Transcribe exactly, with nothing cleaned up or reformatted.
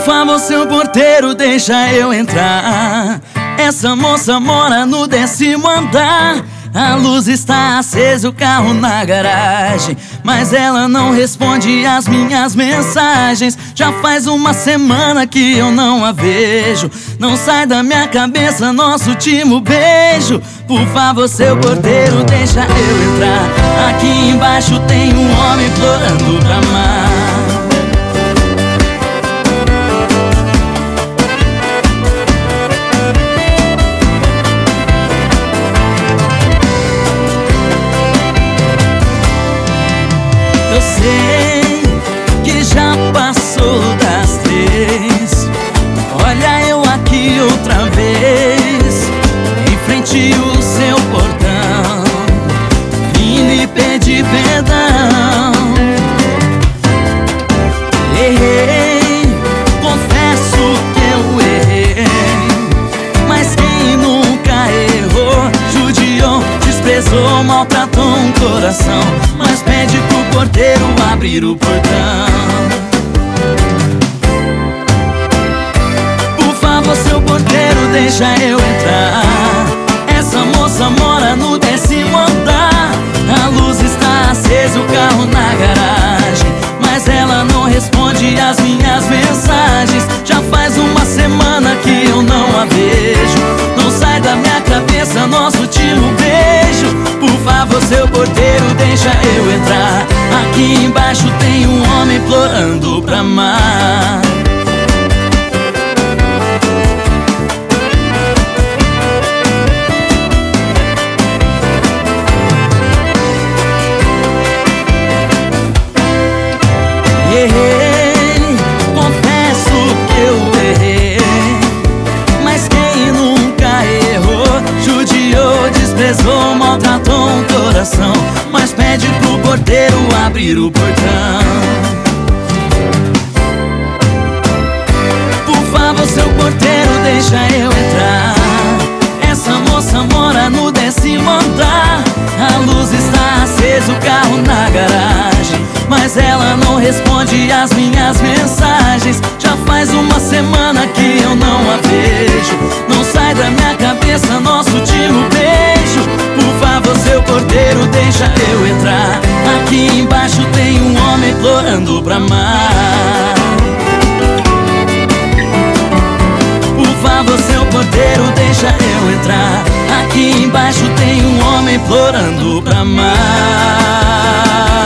favor, seu porteiro, deixa eu entrar. Essa moça mora no décimo andar. A luz está acesa, o carro na garagem, mas ela não responde às minhas mensagens. Já faz uma semana que eu não a vejo. Não sai da minha cabeça nosso último beijo. Por favor, seu porteiro, deixa eu entrar. Aqui embaixo tem um homem implorando pra amar. Eu sei que já passou das três. Olha eu aqui outra vez, em frente ao seu portão. Vim lhe pedir perdão. Errei, confesso que eu errei, mas quem nunca errou judiou, desprezou, maltratou um coração. Mas pede pro porteiro abrir o portão. Por favor, seu porteiro, deixa eu entrar. Essa moça mora no décimo andar. A luz está acesa, o carro na garagem, mas ela não responde às minhas mensagens. Já faz uma semana que eu não a vejo. Não sai da minha cabeça nosso último beijo. Por favor, seu porteiro, deixa eu entrar. Aqui embaixo tem um homem implorando pra amar. Errei, confesso que eu errei, mas quem nunca errou judiou, desprezou, maltratou um coração. Mas pede pro porteiro abrir o portão. Por favor, seu porteiro, deixa eu entrar. Essa moça mora no décimo andar. A luz está acesa, o carro na garagem, mas ela não responde às minhas mensagens. Já faz uma semana que eu não a vejo. Não sai da minha cabeça nosso último beijo. Por favor, seu porteiro, deixa eu entrar. Aqui embaixo tem um homem implorando pra amar. Por favor, seu porteiro, deixa eu entrar. Aqui embaixo tem um homem implorando pra amar.